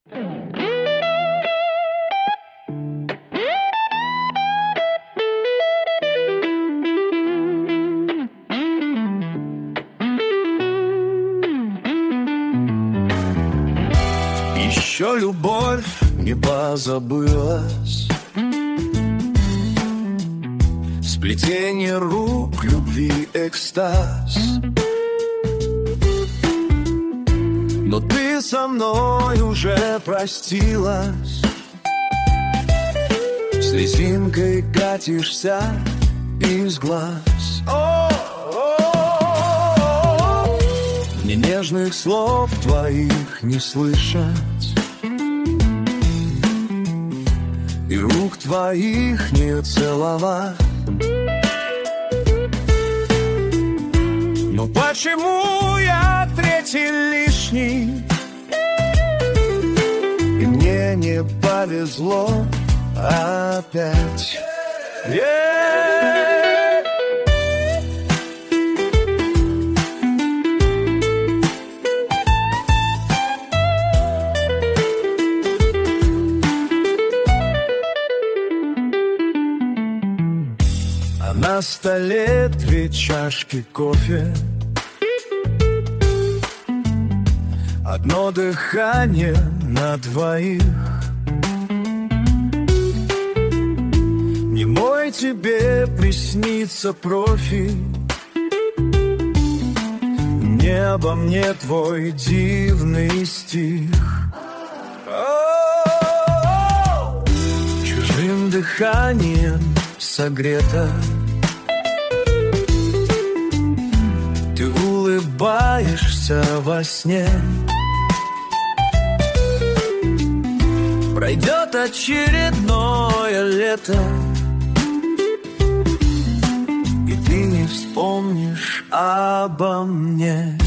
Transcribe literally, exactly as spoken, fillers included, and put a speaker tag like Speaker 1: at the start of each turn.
Speaker 1: Еще любовь не позабылась, сплетение рук, любви, экстаз. Но ты со мной уже простилась, с резинкой катишься из глаз. Мне нежных слов твоих не слышать, и рук твоих не целовать. Но почему я третий лишний, и мне не повезло опять? Yeah! На столе две чашки кофе, одно дыхание на двоих. Не мой тебе приснится профиль, не обо мне твой дивный стих. Чужим дыханием согрета, ты улыбаешься во сне. Пройдет очередное лето, и ты не вспомнишь обо мне.